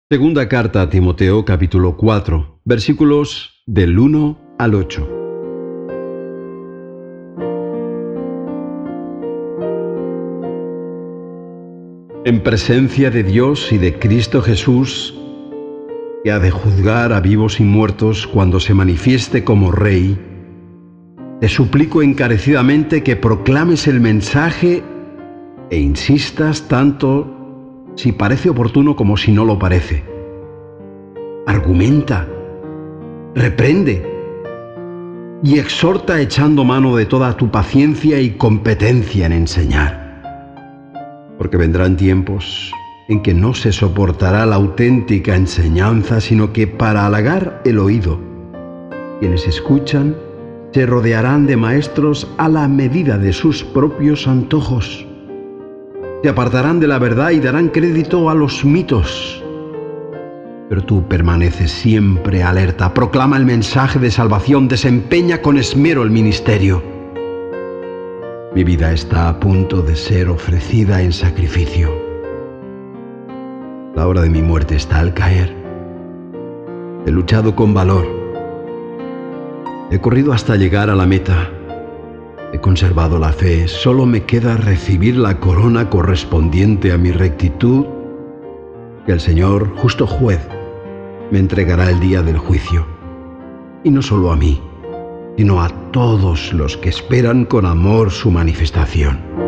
Segunda carta a Timoteo, capítulo 4, versículos del 1 al 8. En presencia de Dios y de Cristo Jesús, que ha de juzgar a vivos y muertos cuando se manifieste como Rey, te suplico encarecidamente que proclames el mensaje e insistas tanto si parece oportuno como si no lo parece. Argumenta, reprende y exhorta echando mano de toda tu paciencia y competencia en enseñar. Porque vendrán tiempos en que no se soportará la auténtica enseñanza, sino que para halagar el oído, quienes escuchan se rodearán de maestros a la medida de sus propios antojos. Se apartarán de la verdad y darán crédito a los mitos. Pero tú permaneces siempre alerta, proclama el mensaje de salvación, desempeña con esmero el ministerio. Mi vida está a punto de ser ofrecida en sacrificio. La hora de mi muerte está al caer. He luchado con valor. He corrido hasta llegar a la meta. He conservado la fe, solo me queda recibir la corona correspondiente a mi rectitud, que el Señor, justo juez, me entregará el día del juicio. Y no solo a mí, sino a todos los que esperan con amor su manifestación.